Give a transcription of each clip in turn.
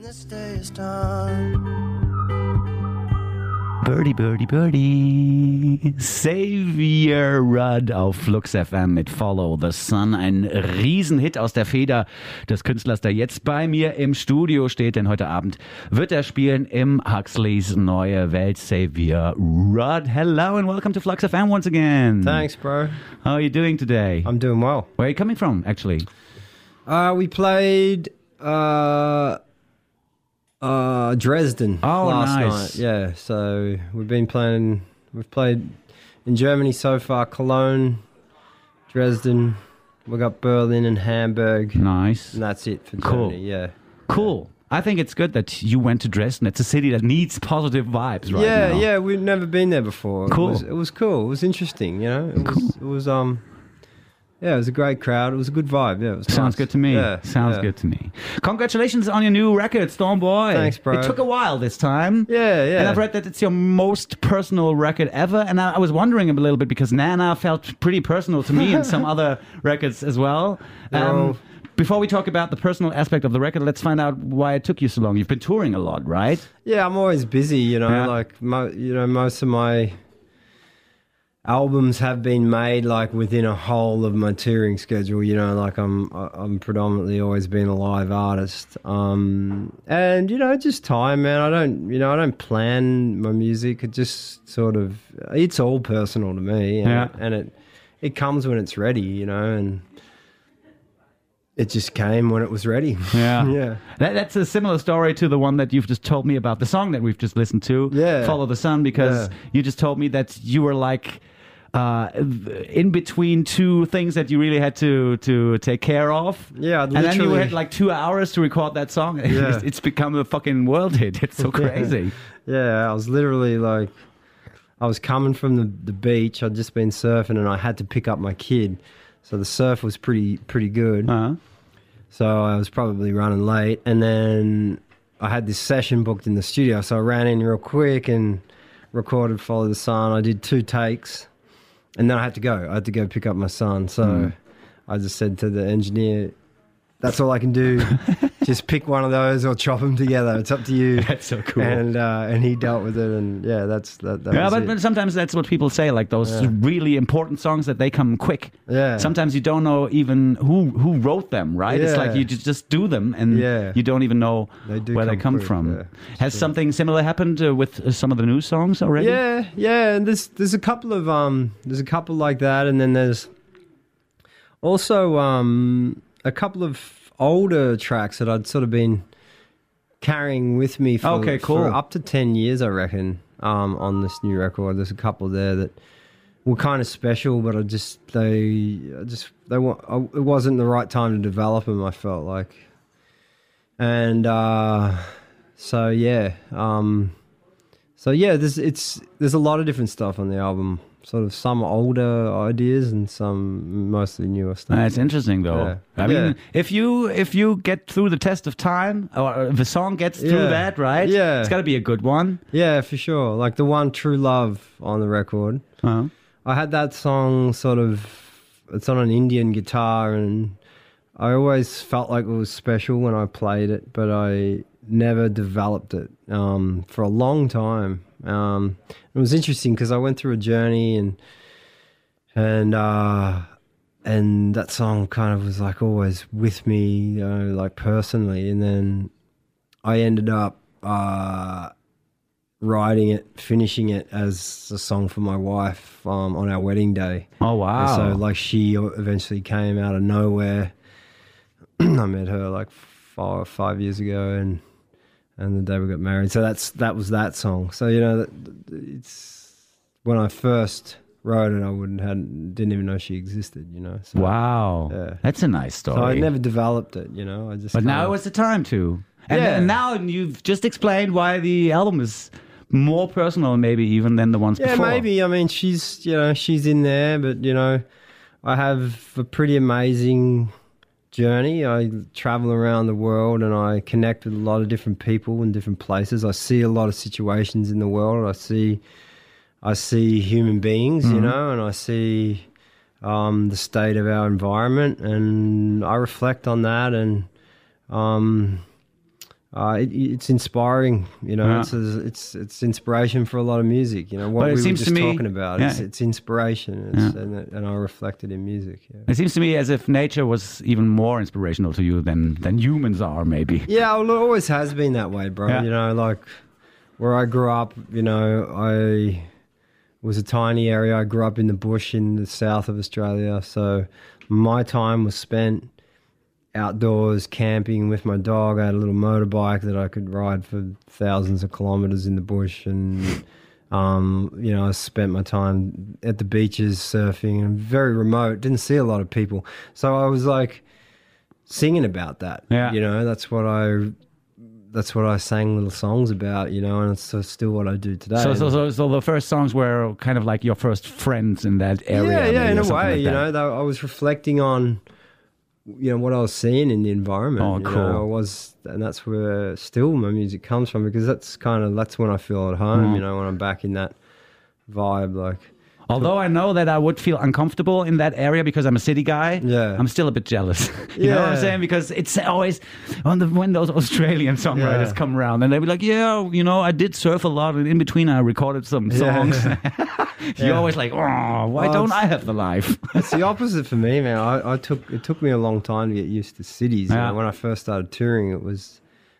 Birdie, Birdie, Birdie. Xavier Rudd auf Flux FM mit Follow the Sun. Ein Riesenhit aus der Feder des Künstlers, der jetzt bei mir im Studio steht. Denn heute Abend wird er spielen im Huxleys Neue Welt. Xavier Rudd. Hello and welcome to Flux FM once again. Thanks, bro. How are you doing today? I'm doing well. Where are you coming from, actually? We played Dresden last night. Yeah, so we've played in Germany so far, Cologne, Dresden, we got Berlin and Hamburg. Nice. And that's it for Cool. Germany, yeah. Cool. I think it's good that you went to Dresden. It's a city that needs positive vibes right now. Yeah, we've never been there before. Cool. It was cool. It was interesting, you know. It was it was a great crowd. It was a good vibe. Yeah, it was Sounds nice. good to me. Yeah, Sounds good to me. Congratulations on your new record, Storm Boy. Thanks, bro. It took a while this time. Yeah. And I've read that it's your most personal record ever. And I was wondering a little bit because Nana felt pretty personal to me and some other records as well. Before we talk about the personal aspect of the record, let's find out why it took you so long. You've been touring a lot, right? Yeah, I'm always busy, you know. Yeah. Like, most of my albums have been made like within a whole of my touring schedule. You know, like I'm predominantly always been a live artist, and you know, just time, man. I don't plan my music. It just sort of, it's all personal to me, and it comes when it's ready, you know, and it just came when it was ready. Yeah. Yeah. That's a similar story to the one that you've just told me about, the song that we've just listened to, Follow the Sun, because you just told me that you were like in between two things that you really had to take care of. Yeah, and then you had like 2 hours to record that song. Yeah. It's become a fucking world hit. It's so crazy. Yeah, I was literally like, I was coming from the beach. I'd just been surfing and I had to pick up my kid. So the surf was pretty good. Uh-huh. So I was probably running late. And then I had this session booked in the studio. So I ran in real quick and recorded Follow the Sun. I did 2 takes. And then I had to go. I had to go pick up my son. So I just said to the engineer, that's all I can do. Just pick one of those or chop them together. It's up to you. That's so cool. And he dealt with it. And yeah, that was but it. sometimes that's what people say, like those really important songs that they come quick. Yeah. Sometimes you don't know even who wrote them, right? It's like you just do them and you don't even know where they come from. Yeah, Has something similar happened with some of the new songs already? Yeah. And there's a couple of like that, and then there's also a couple of older tracks that I'd sort of been carrying with me for up to 10 years, I reckon, on this new record. There's a couple there that were kind of special, but it wasn't the right time to develop them, I felt like. And there's a lot of different stuff on the album. Sort of some older ideas and some mostly newer stuff. That's interesting, though. Yeah. I mean, if you get through the test of time, or if a song gets through that, right? Yeah. It's got to be a good one. Yeah, for sure. Like the one True Love on the record. Uh-huh. I had that song it's on an Indian guitar, and I always felt like it was special when I played it, but I never developed it for a long time. It was interesting because I went through a journey and that song kind of was like always with me, you know, like personally. And then I ended up writing it, finishing it as a song for my wife on our wedding day. Oh, wow. And so like she eventually came out of nowhere. I met her like 5 years ago, and the day we got married. So that was that song. So, you know, it's when I first wrote it, I didn't even know she existed, you know. So, wow. Yeah. That's a nice story. So I never developed it, you know. But now was the time to. And now you've just explained why the album is more personal maybe even than the ones before. Yeah, maybe. I mean, she's in there, but, you know, I have a pretty amazing journey. I travel around the world and I connect with a lot of different people in different places. I see a lot of situations in the world. I see human beings, you know, and I see the state of our environment, and I reflect on that, and It's inspiring, you know. Yeah. It's inspiration for a lot of music, you know. What But it we were seems just to me- talking about, yeah. it's inspiration, and I reflect it in music. Yeah. It seems to me as if nature was even more inspirational to you than humans are, maybe. Yeah, well, it always has been that way, bro. Yeah. You know, like where I grew up, you know, I was a tiny area. I grew up in the bush in the south of Australia, so my time was spent outdoors camping with my dog. I had a little motorbike that I could ride for thousands of kilometers in the bush, and you know, I spent my time at the beaches surfing, and very remote, didn't see a lot of people, so I was like singing about that. Yeah. You know, that's what I sang little songs about, you know, and it's still what I do today. So the first songs were kind of like your first friends in that area. Yeah, maybe, in or a something way, like you that. know, I was reflecting on, you know, what I was seeing in the environment. Oh, you cool. know, and that's where still my music comes from, because that's when I feel at home, Mm. you know, when I'm back in that vibe, like. Although I know that I would feel uncomfortable in that area because I'm a city guy, Yeah. I'm still a bit jealous. You know what I'm Yeah. saying? Because it's always when those Australian songwriters Yeah. come around and they'll be like, yeah, you know, I did surf a lot and in between I recorded some songs. You're Yeah. always like, oh, why Well, don't I have the life? It's the opposite for me, man. It took me a long time to get used to cities. You Yeah. know, when I first started touring, it was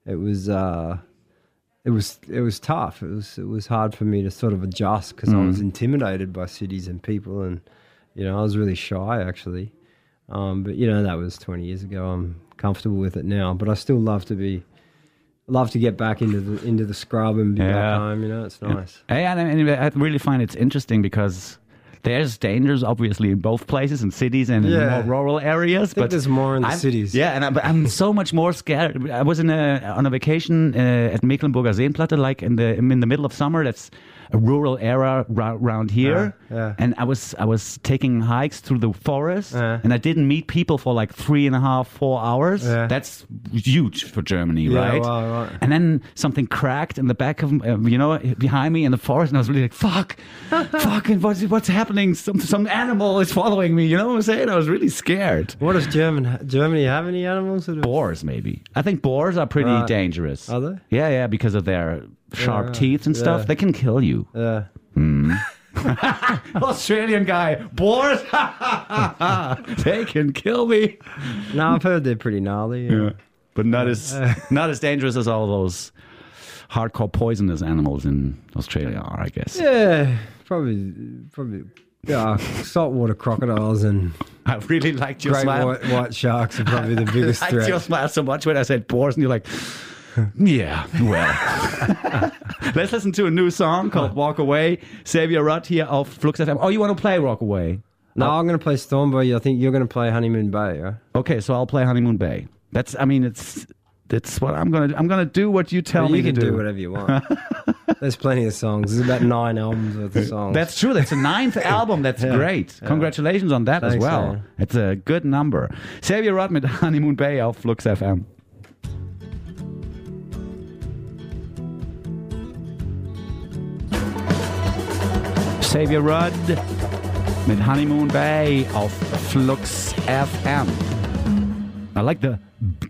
tough. It was hard for me to sort of adjust, because I was intimidated by cities and people, and you know, I was really shy actually. But you know, that was 20 years ago. I'm comfortable with it now, but I still love to get back into the scrub and be Yeah. back home. You know, it's nice. Hey, and I really find it's interesting because there's dangers, obviously, in both places, in cities and in Yeah. more rural areas. I think there's more in the cities. Yeah, but I'm so much more scared. I was on a vacation at Mecklenburger Seenplatte, like in the middle of summer. That's a rural area around here. Yeah. And I was taking hikes through the forest, Yeah. and I didn't meet people for like 3.5, 4 hours. Yeah. That's huge for Germany, Yeah, right? wow, right. And then something cracked in the back of, you know, behind me in the forest, and I was really like, fuck, and what's happening? Some animal is following me, you know what I'm saying? I was really scared. What does Germany have any animals? That Boars, maybe. I think boars are pretty Right. dangerous. Are they? Yeah, because of their sharp right. teeth and stuff. Yeah. They can kill you. Yeah. Australian guy, boars, they can kill me. No, I've heard they're pretty gnarly. Yeah. But not as dangerous as all those hardcore poisonous animals in Australia are, I guess. Yeah, probably. Yeah, saltwater crocodiles and I really liked your great smile. white sharks are probably the biggest I liked your threat. smile so much when I said boars, and you're like, yeah, well. Let's listen to a new song called Walk Away. Xavier Rudd here of Flux FM. Oh, you want to play Walk Away? No, I'm going to play Stormboy. I think you're going to play Honeymoon Bay, right? Okay, so I'll play Honeymoon Bay. It's what I'm gonna do. What you tell Well, me you to can do. do whatever you want. There's plenty of songs. There's about 9 albums worth of songs. That's true. That's a 9th album. That's Yeah. great. Congratulations on that as Thanks, well. man. It's a good number. Xavier Rudd mit Honeymoon Bay auf Flux FM. Xavier Rudd mit Honeymoon Bay auf Flux FM. I like that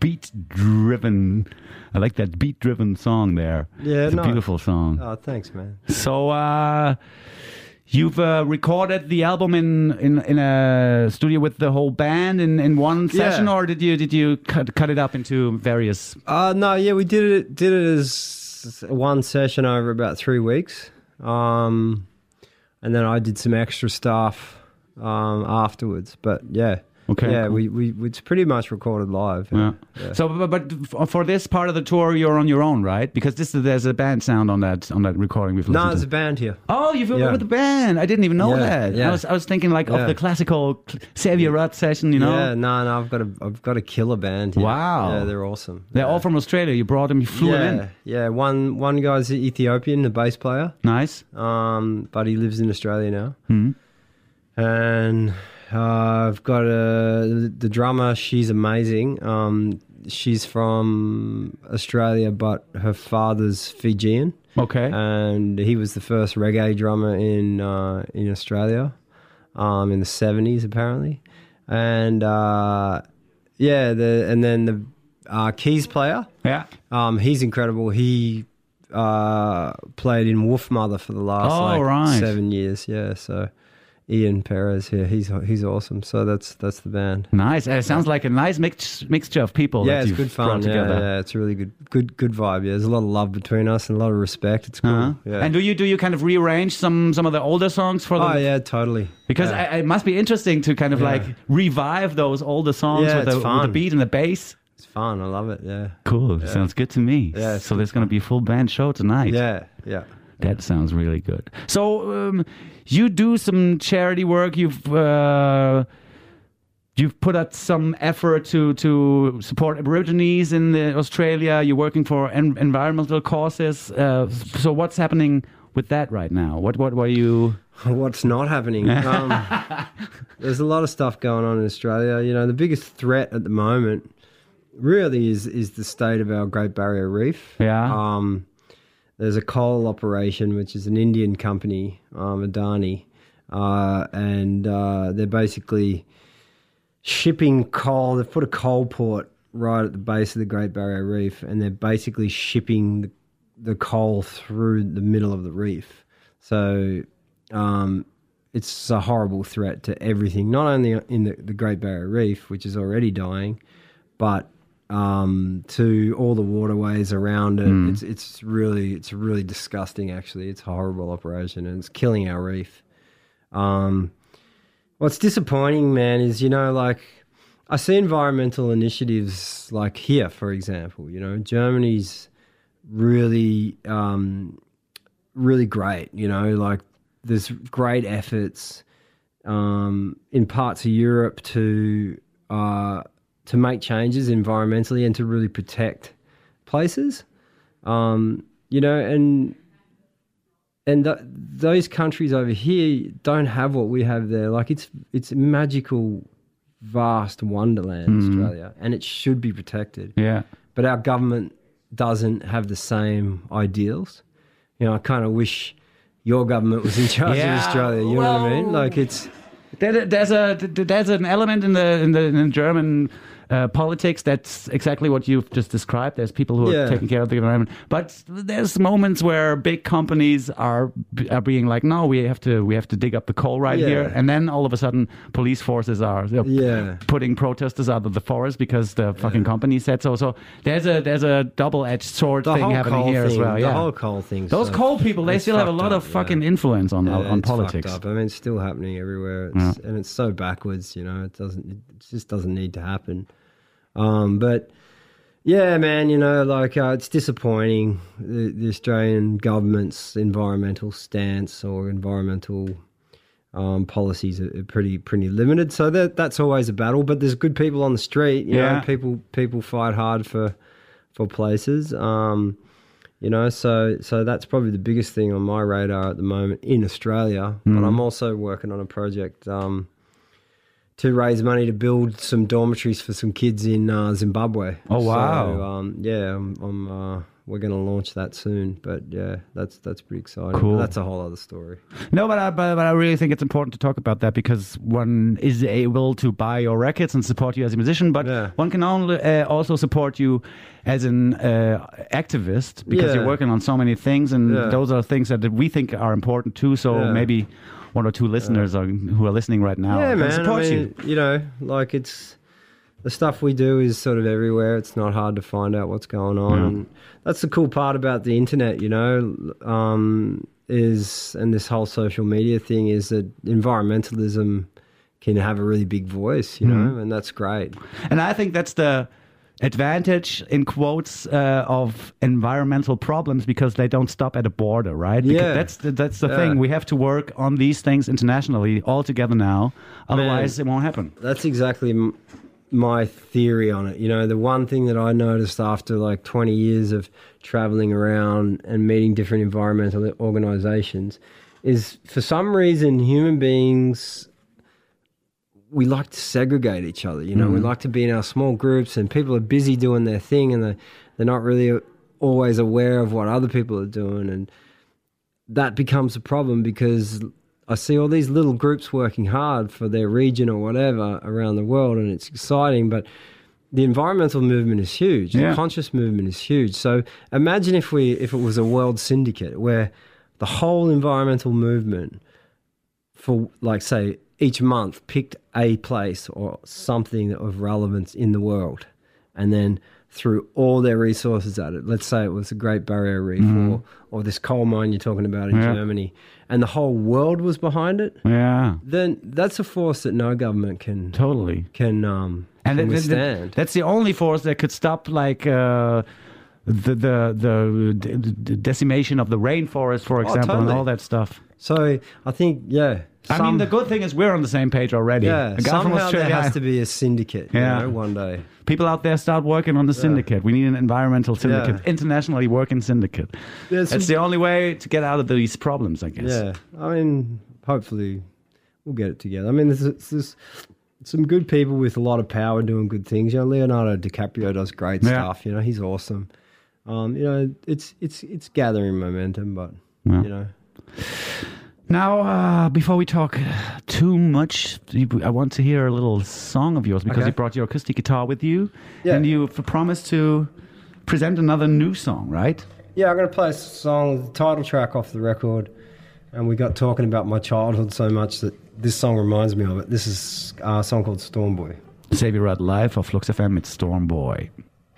beat-driven song there. Yeah, it's a no. beautiful song. Oh, thanks, man. So you've recorded the album in a studio with the whole band in one session, or did you cut it up into various? No, yeah, we did it as one session over about 3 weeks. And then I did some extra stuff afterwards. But yeah. Okay, Yeah, cool. we it's pretty much recorded live. Yeah. Yeah. So, but for this part of the tour, you're on your own, right? Because there's a band sound on that recording we've No, listened there's to. a band here. Oh, you've worked Yeah. with the band. I didn't even know Yeah, that. yeah. I was thinking like of Yeah. the classical Xavier Rudd session, you know. Yeah, no, I've got a killer band here. Wow. Yeah, they're awesome. They're yeah. all from Australia. You brought them, you flew them in. Yeah, one guy's Ethiopian, the bass player. Nice. But he lives in Australia now. Hmm. And I've got the drummer. She's amazing. She's from Australia, but her father's Fijian, Okay. and he was the first reggae drummer in Australia, in the 70s apparently. And then the keys player. Yeah. He's incredible. He played in Wolf Mother for the last right. 7 years. Yeah, so Ian Perez here, he's awesome. So that's the band. Nice. It sounds like a nice mixture of people. Yeah, that it's you've good fun. brought together. Yeah, it's a really good vibe. Yeah, there's a lot of love between us and a lot of respect. It's cool. Uh-huh. Yeah. And do you kind of rearrange some of the older songs for them? Oh yeah, totally. Because it must be interesting to kind of like revive those older songs with the beat and the bass. It's fun. I love it. Yeah. Cool. Yeah. Sounds good to me. Yeah, so there's going to be a full band show tonight. Yeah. Yeah. That sounds really good. So you do some charity work. You've put out some effort to support Aborigines in Australia. You're working for environmental causes. So what's happening with that right now? What are you? What's not happening? There's a lot of stuff going on in Australia. You know, the biggest threat at the moment really is the state of our Great Barrier Reef. Yeah. There's a coal operation, which is an Indian company, Adani, and they're basically shipping coal. They've put a coal port right at the base of the Great Barrier Reef, and they're basically shipping the coal through the middle of the reef. So it's a horrible threat to everything, not only in the Great Barrier Reef, which is already dying, but to all the waterways around it. It's really disgusting. Actually, it's a horrible operation, and it's killing our reef. What's disappointing, man, is like I see environmental initiatives like here, for example. Germany's really really great. Like there's great efforts in parts of Europe to make changes environmentally and to really protect places, those countries over here don't have what we have there. Like it's a magical, vast wonderland, Australia, and it should be protected. Yeah. But our government doesn't have the same ideals. I kind of wish your government was in charge of Australia. You know what I mean? Like it's there's an element in the German politics that's exactly what you've just described. There's people who are taking care of the environment, but there's moments where big companies are being like, no, we have to dig up the coal right here, and then all of a sudden police forces are putting protesters out of the forest because the fucking company said so. So there's a double-edged sword thing happening here as well. The whole coal thing. Those coal people, they still have a lot of fucking influence on politics. Fucked up. I mean, it's still happening everywhere, and it's so backwards. It just doesn't need to happen. But yeah, man, it's disappointing. The Australian government's environmental stance or environmental policies are pretty limited. So that's always a battle. But there's good people on the street. You know, people fight hard for places. So that's probably the biggest thing on my radar at the moment in Australia. But I'm also working on a project to raise money to build some dormitories for some kids in Zimbabwe. Oh wow! So, we're going to launch that soon. But yeah, that's pretty exciting. Cool. But that's a whole other story. No, but I really think it's important to talk about that because one is able to buy your records and support you as a musician, but one can only also support you as an activist because you're working on so many things, and those are things that we think are important too. So maybe one or two listeners who are listening right now can support you. It's the stuff we do is sort of everywhere. It's not hard to find out what's going on. And that's the cool part about the internet, and this whole social media thing is that environmentalism can have a really big voice, and that's great. And I think that's the advantage in quotes of environmental problems because they don't stop at a border, right? Because that's the thing. We have to work on these things internationally all together now. Otherwise, it won't happen. That's exactly my theory on it. The one thing that I noticed after like 20 years of traveling around and meeting different environmental organizations is for some reason human beings, we like to segregate each other. We like to be in our small groups, and people are busy doing their thing, and they're not really always aware of what other people are doing, and that becomes a problem because I see all these little groups working hard for their region or whatever around the world, and it's exciting, but the environmental movement is huge. Yeah. The conscious movement is huge. So imagine if it was a world syndicate where the whole environmental movement for, like, say, each month picked a place or something of relevance in the world and then threw all their resources at it. Let's say it was the Great Barrier Reef or this coal mine you're talking about in Germany, and the whole world was behind it. Yeah. Then that's a force that no government can Totally. can And withstand. that's the only force that could stop, like, the decimation of the rainforest, for example, and totally. all that stuff. So I think, I mean, the good thing is we're on the same page already. yeah, A guy from somehow there Australia- has to be a syndicate, one day. People out there start working on the syndicate. We need an environmental syndicate, internationally working syndicate. There's That's the only way to get out of these problems, I guess. Yeah, I mean, hopefully we'll get it together. I mean, there's some good people with a lot of power doing good things. You know, Leonardo DiCaprio does great stuff. You know, he's awesome. You know, it's gathering momentum, but you know. Now, before we talk too much, I want to hear a little song of yours because you brought your acoustic guitar with you, and you promised to present another new song, right? Yeah, I'm going to play a song, the title track off the record, and we got talking about my childhood so much that this song reminds me of it. This is a song called Storm Boy. Xavier Rudd live auf Flux FM mit Storm Boy.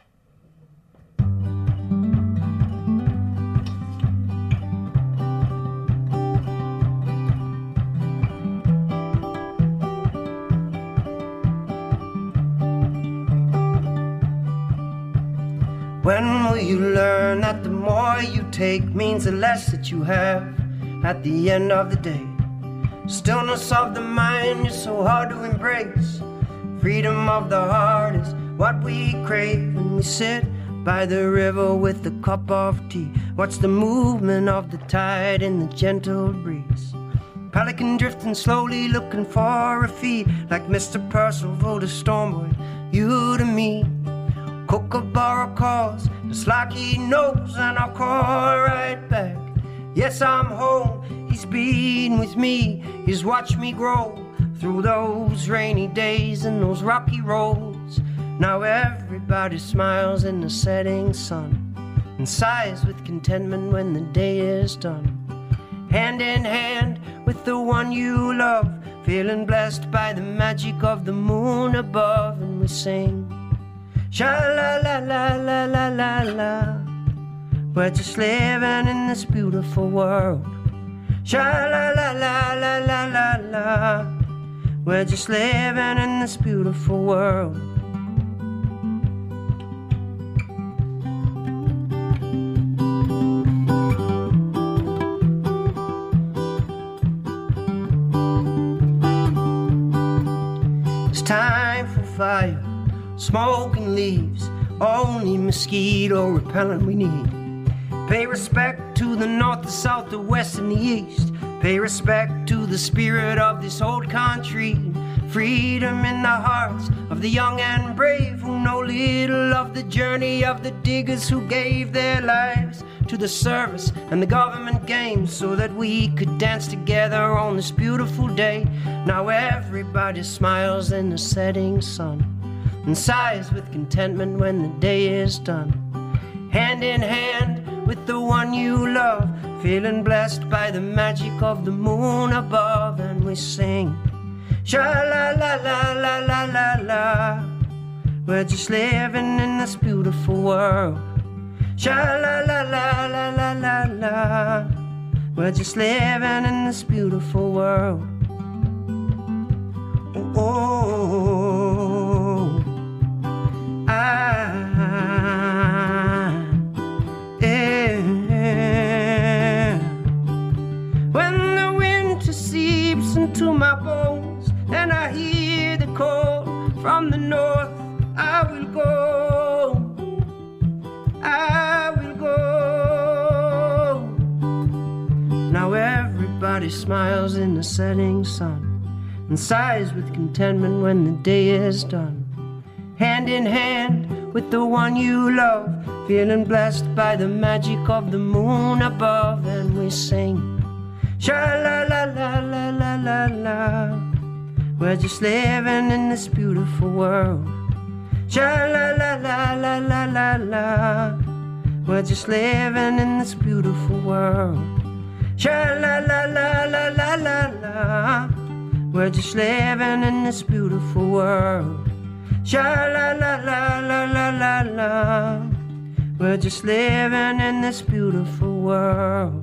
When will you learn that the more you take means the less that you have at the end of the day? Stillness of the mind is so hard to embrace. Freedom of the heart is what we crave. When we sit by the river with a cup of tea, watch the movement of the tide in the gentle breeze. Pelican drifting slowly, looking for a feed, like Mr. Percival to Storm Boy, you to me. Kookaburra calls, just like he knows, and I'll call right back. Yes, I'm home, he's been with me, he's watched me grow through those rainy days and those rocky roads. Now everybody smiles in the setting sun and sighs with contentment when the day is done. Hand in hand with the one you love, feeling blessed by the magic of the moon above, and we sing sha-la-la-la-la-la-la-la. We're just living in this beautiful world. Sha-la-la-la-la-la-la-la. We're just living in this beautiful world. It's time for fire, smoke and leaves, only mosquito repellent we need. Pay respect to the north, the south, the west, and the east. Pay respect to the spirit of this old country. Freedom in the hearts of the young and brave, who know little of the journey of the diggers who gave their lives to the service and the government games so that we could dance together on this beautiful day. Now everybody smiles in the setting sun and sighs with contentment when the day is done. Hand in hand with the one you love, feeling blessed by the magic of the moon above, and we sing sha-la-la-la-la-la-la-la. We're just living in this beautiful world. Sha-la-la-la-la-la-la-la. We're just living in this beautiful world. Oh, yeah. When the winter seeps into my bones and I hear the call from the north, I will go, I will go. Now everybody smiles in the setting sun and sighs with contentment when the day is done. Hand in hand with the one you love, feeling blessed by the magic of the moon above, and we sing sha-la-la-la-la-la-la-la. We're just living in this beautiful world. Sha la la la la la la la. We're just living in this beautiful world. Sha la la la la la la la. We're just living in this beautiful world. Sha la la la la la la la. We're just living in this beautiful world.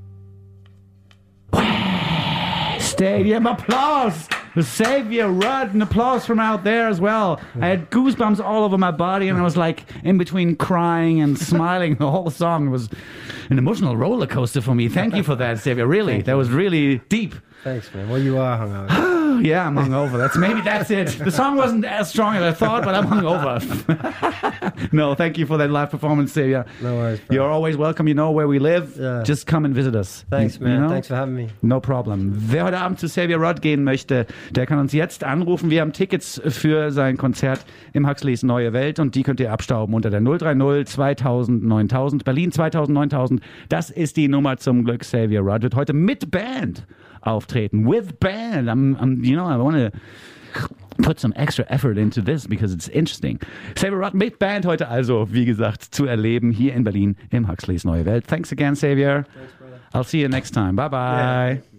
Stadium applause. Xavier Rudd, an applause from out there as well. I had goosebumps all over my body, and I was like in between crying and smiling. The whole song was an emotional roller coaster for me. Thank you for that, Xavier. Really, that was really deep. Thanks, man. Well, you are hungover. Yeah, I'm hungover. That's it. The song wasn't as strong as I thought, but I'm hungover. No, thank you for that live performance, Xavier. No worries, bro. You're always welcome. You know where we live. Yeah. Just come and visit us. Thanks, man. You know? Thanks for having me. No problem. Wer heute Abend zu Xavier Rudd gehen möchte, der kann uns jetzt anrufen. Wir haben Tickets für sein Konzert im Huxleys Neue Welt und die könnt ihr abstauben unter der 030 2000 9000. Berlin 2000 9000. Das ist die Nummer zum Glück. Xavier Rudd wird heute mit Band auftreten. With band. I want to put some extra effort into this because it's interesting. Xavier Rudd mit Band heute also, wie gesagt, zu erleben hier in Berlin im Huxleys Neue Welt. Thanks again, Xavier. Thanks, brother. I'll see you next time. Bye bye. Yeah.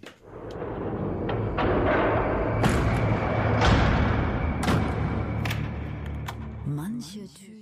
Manche Typen